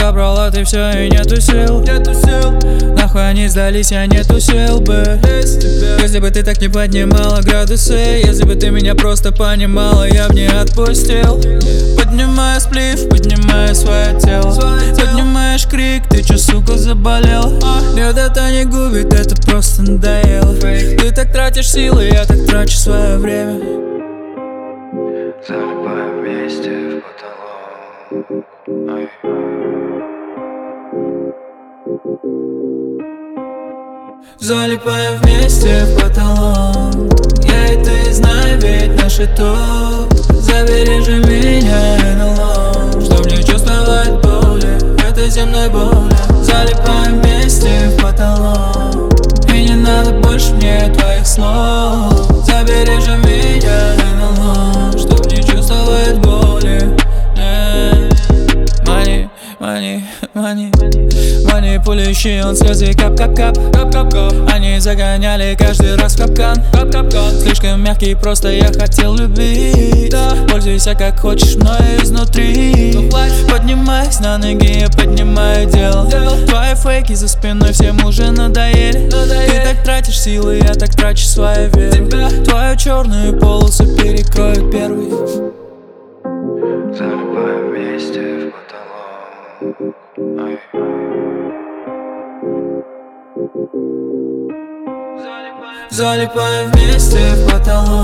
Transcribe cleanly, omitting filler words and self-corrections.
Забрала ты все и нету сил. Нахуй они сдались, я не тусил бы без тебя. Если бы ты так не поднимала градусы, если бы ты меня просто понимала, я б не отпустил. Поднимаю сплив, поднимаю свое тело. Поднимаешь крик, ты чё, сука, заболел? Нет, это не губит, это просто надоело. Ты так тратишь силы, я так трачу свое время. Залипаем вместе в потолок. Залипаем вместе в потолок. Я и ты знаем, ведь наши топ. Забери же меня НЛО, чтоб не чувствовать боли, этой земной боли. Залипаем вместе в потолок, и не надо больше мне твоих слов. Забери же меня НЛО, чтоб не чувствовать боли. Money, money, money. Манипулирующий он слезы кап-кап-кап. Они загоняли каждый раз в капкан. Слишком мягкий, просто я хотел любить. Пользуйся как хочешь, но изнутри. Поднимаюсь на ноги, я поднимаю дело. Твои фейки за спиной всем уже надоели. Ты так тратишь силы, я так трачу свою веру. Твою черную полосу перекроют первый. Залипаем вместе в потолок. Залипаем вместе в потолок.